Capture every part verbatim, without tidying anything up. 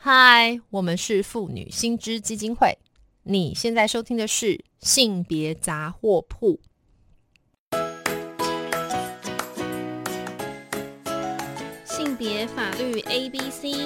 嗨，我们是妇女新知基金会，你现在收听的是性别杂货铺。 性别法律 A B C。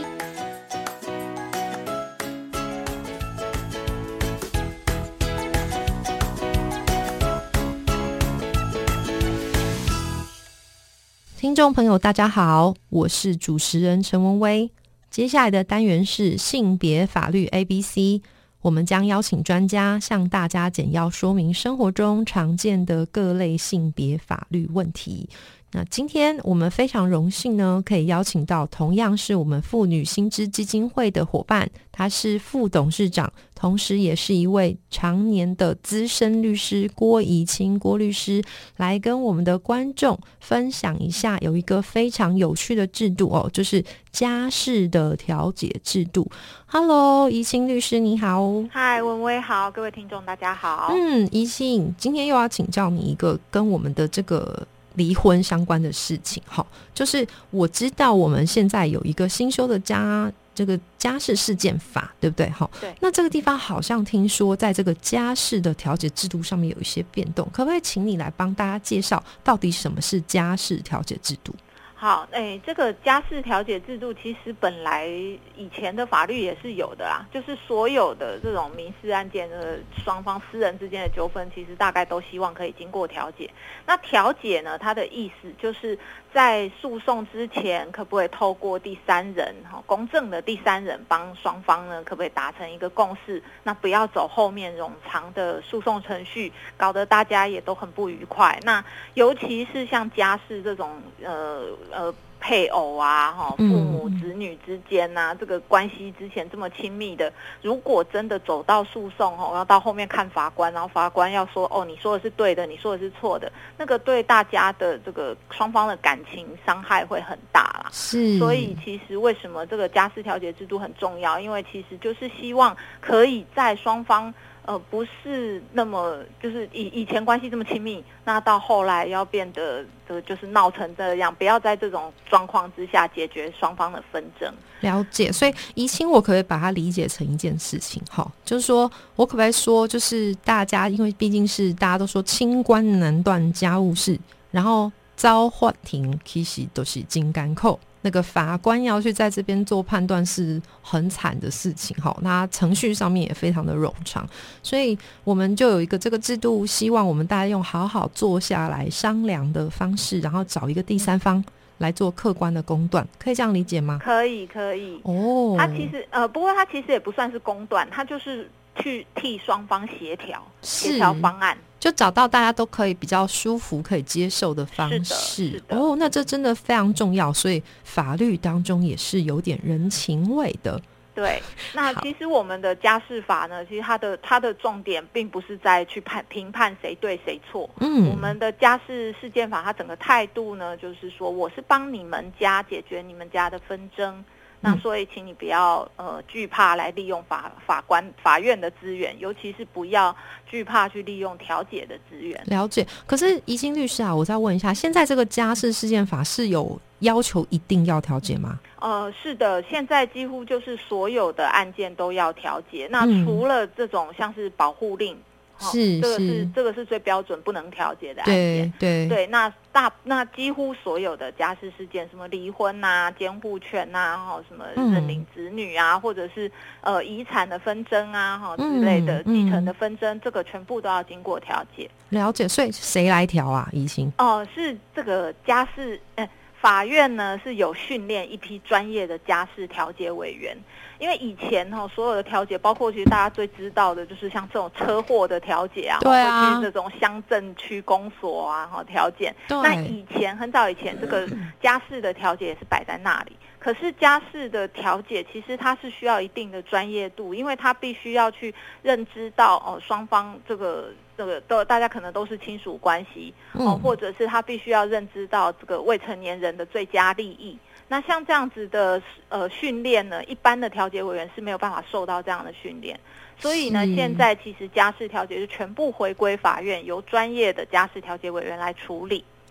听众朋友大家好，我是主持人陈文威。接下来的单元是性别法律 A B C， 我们将邀请专家向大家简要说明生活中常见的各类性别法律问题。那今天我们非常荣幸呢，可以邀请到同样是我们妇女新知基金会的伙伴，他是副董事长，同时也是一位常年的资深律师郭怡清郭律师，来跟我们的观众分享一下有一个非常有趣的制度哦，就是家事的调解制度。Hello， 怡清律师你好。 嗨，文威好，各位听众大家好。 嗯，怡清，今天又要请教你一个跟我们的这个离婚相关的事情，就是我知道我们现在有一个新修的家这个家事事件法，对不对？ 对。 那这个地方好像听说在这个家事的调解制度上面有一些变动，可不可以请你来帮大家介绍到底什么是家事调解制度？ 好，哎，这个家事调解制度其实本来以前的法律也是有的啦，就是所有的这种民事案件的双方私人之间的纠纷，其实大概都希望可以经过调解。那调解呢，它的意思就是在诉讼之前，可不可以透过第三人，公正的第三人帮双方呢，可不可以达成一个共识？那不要走后面冗长的诉讼程序，搞得大家也都很不愉快。那尤其是像家事这种，呃。呃，配偶啊，哈，父母子女之间呐、啊，这个关系之前这么亲密的，如果真的走到诉讼，哈，要到后面看法官，然后法官要说，哦，你说的是对的，你说的是错的，那个对大家的这个双方的感情伤害会很大啦。 是， 所以其实为什么这个家事调解制度很重要？因为其实就是希望可以在双方。呃，不是那么就是以以前关系这么亲密，那到后来要变得呃就是闹成这样，不要在这种状况之下解决双方的纷争。 了解，所以怡清我可不可以把它理解成一件事情？哈，就是说我可不可以说，就是大家因为毕竟是大家都说清官难断家务事，然后遭法庭其实都是金甘扣。那个法官要去在这边做判断是很惨的事情，那程序上面也非常的冗长，所以我们就有一个这个制度，希望我们大家用好好坐下来商量的方式，然后找一个第三方来做客观的公断，可以这样理解吗？ 可以可以哦， 它其实呃，不过它其实也不算是公断，它就是去替双方协调协调方案， 就找到大家都可以比较舒服可以接受的方式。 是的，是的。 哦，那这真的非常重要，所以法律当中也是有点人情味的。 对，那其实我们的家事法呢，其实它的它的重点并不是在去判评判谁对谁错。嗯，我们的家事事件法，它整个态度呢，就是说我是帮你们家解决你们家的纷争。那所以请你不要呃惧怕来利用法法官法院的资源，尤其是不要惧怕去利用调解的资源。 了解。可是怡清律师啊，我再问一下，现在这个家事事件法是有要求一定要调解吗？ 呃，是的，现在几乎就是所有的案件都要调解。那除了这种像是保护令。 是， 这个是这个是最标准不能调解的案件。 对对对，那大那几乎所有的家事事件，什么离婚啊、监护权啊、哈什么认领子女啊，嗯、或者是呃遗产的纷争啊、哈之类的、嗯、继承的纷争，这个全部都要经过调解。 了解，所以谁来调啊？怡清？ 哦、呃，是这个家事，呃，法院呢是有训练一批专业的家事调解委员。因为以前哈、哦、所有的调解，包括其实大家最知道的就是像这种车祸的调解啊， 对啊， 或者是这种乡镇区公所啊哈调解。那以前很早以前，这个家事的调解也是摆在那里。可是家事的调解其实它是需要一定的专业度，因为它必须要去认知到哦双方这个这个都大家可能都是亲属关系哦，嗯、或者是他必须要认知到这个未成年人的最佳利益。那像这样子的呃训练呢，一般的调解委员是没有办法受到这样的训练，所以呢，现在其实家事调解是全部回归法院，由专业的家事调解委员来处理。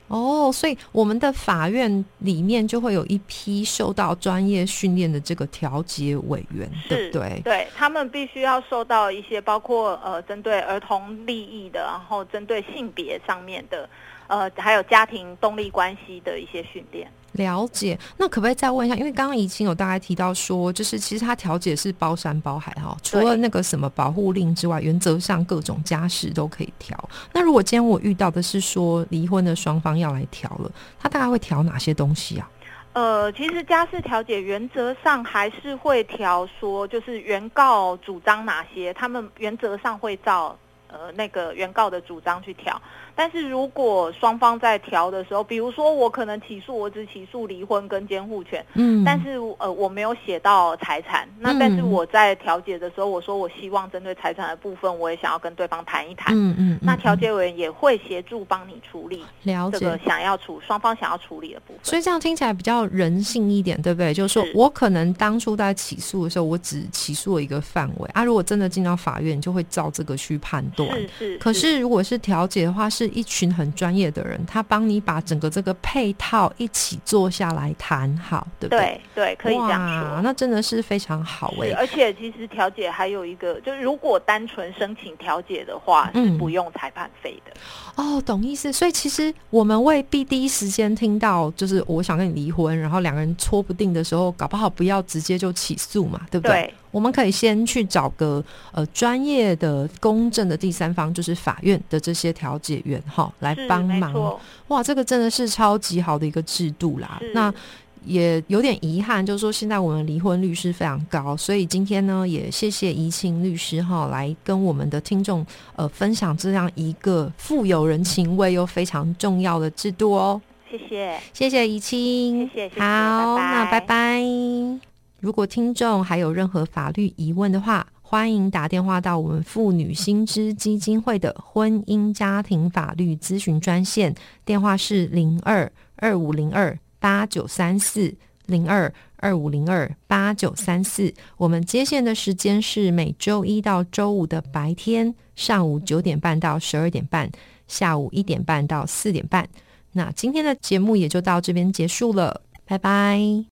哦，所以我们的法院里面就会有一批受到专业训练的这个调解委员，对不对？ 对，他们必须要受到一些包括呃针对儿童利益的，然后针对性别上面的，呃还有家庭动力关系的一些训练。 了解，那可不可以再问一下？因为刚刚怡青有大概提到说，就是其实他调解是包山包海哈，除了那个什么保护令之外，原则上各种家事都可以调。那如果今天我遇到的是说离婚的双方要来调了，他大概会调哪些东西啊？ 呃，其实家事调解原则上还是会调说，就是原告主张哪些，他们原则上会照呃那个原告的主张去调。但是如果双方在调的时候，比如说我可能起诉，我只起诉离婚跟监护权，嗯，但是呃我没有写到财产，那但是我在调解的时候，我说我希望针对财产的部分，我也想要跟对方谈一谈，嗯 嗯, 嗯，那调解委员也会协助帮你处理这个想要处双方想要处理的部分。 所以这样听起来比较人性一点，对不对？就是说我可能当初在起诉的时候，我只起诉了一个范围啊，如果真的进到法院，就会照这个去判断。 是是。 可是如果是调解的话，是一群很专业的人，他帮你把整个这个配套一起坐下来谈好，对不对？ 对对，可以这样说。 那真的是非常好哎、欸！ 而且其实调解还有一个，就是如果单纯申请调解的话，嗯、是不用裁判费的。 哦，懂意思。所以其实我们未必第一时间听到，就是我想跟你离婚，然后两个人戳不定的时候，搞不好不要直接就起诉嘛，对不对？对，我们可以先去找个呃专业的、公正的第三方，就是法院的这些调解员哈，来帮忙。哇，这个真的是超级好的一个制度啦。那也有点遗憾，就是说现在我们离婚率是非常高，所以今天呢，也谢谢怡青律师哈，来跟我们的听众呃分享这样一个富有人情味又非常重要的制度哦。 谢谢， 谢谢怡青， 谢谢，谢谢， 好， 拜拜， 那拜拜。如果听众还有任何法律疑问的话，欢迎打电话到我们妇女新知基金会的婚姻家庭法律咨询专线，电话是零二二五零二八九三四零二二五零二八九三四。我们接线的时间是每周一到周五的白天，上午九点半到十二点半，下午一点半到四点半。那今天的节目也就到这边结束了，拜拜。